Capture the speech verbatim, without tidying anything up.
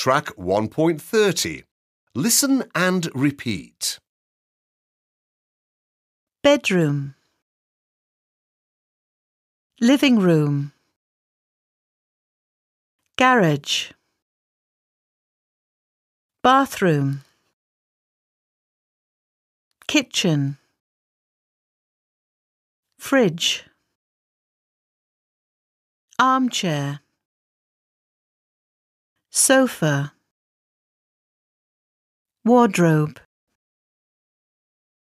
Track one point thirty. Listen and repeat. Bedroom, living room, garage, bathroom, kitchen, fridge, armchair, sofa, wardrobe.